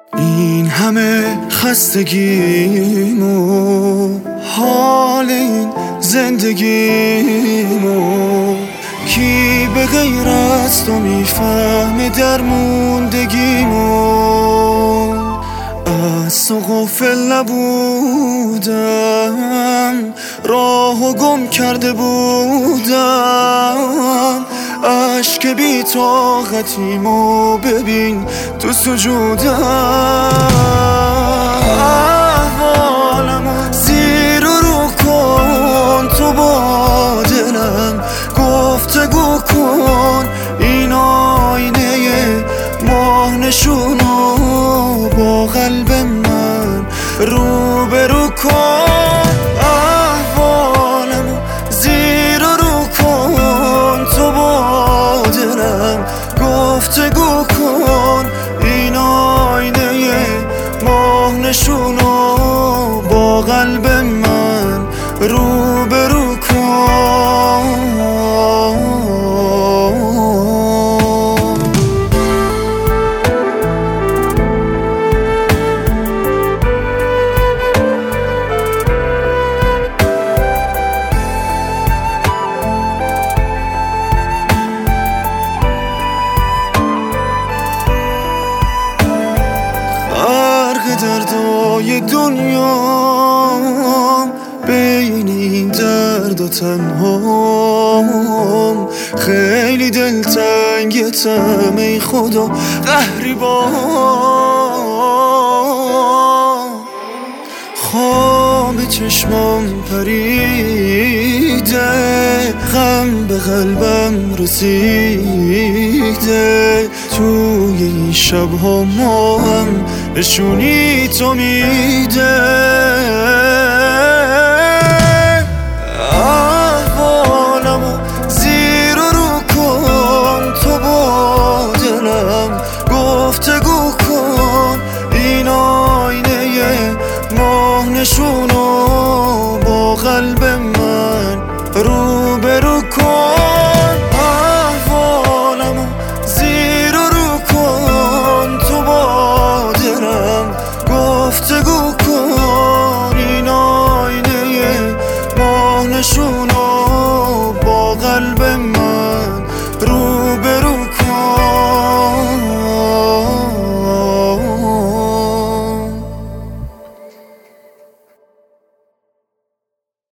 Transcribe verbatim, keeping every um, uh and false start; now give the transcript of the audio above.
این همه خستگیمو، حال این زندگیمو، کی به غیر از تو میفهمه درموندگیمو. از تو غافل نبودم، راهو گم کرده بودم، عشق بی طاقتیمو ببین تو سجودم. احوالمو زیر و رو کن تو با دلم، گفتگو کن این آینه ماه نشونو با قلب من روبرو کن. احوالمو زیر و رو کن تو با دلم، گفتگو کن این آینه ماه نشونو با قلب من روبرو کن. دردای دنیام بین این درد و تنهام، خیلی دلتنگتم ای خدا قهری با خواب چشمام پریده، غم به قلبم رسیده، توی این شبها ما هم نشونی تو میده. احوالمو زیر و رو کن تو با دلم، گفتگو کن این آینه ماه نشونو با قلب من روبرو کن. احوالمو زیر و رو کن تو با دلم، گفتگو کن این آینه ماه نشونو با قلب من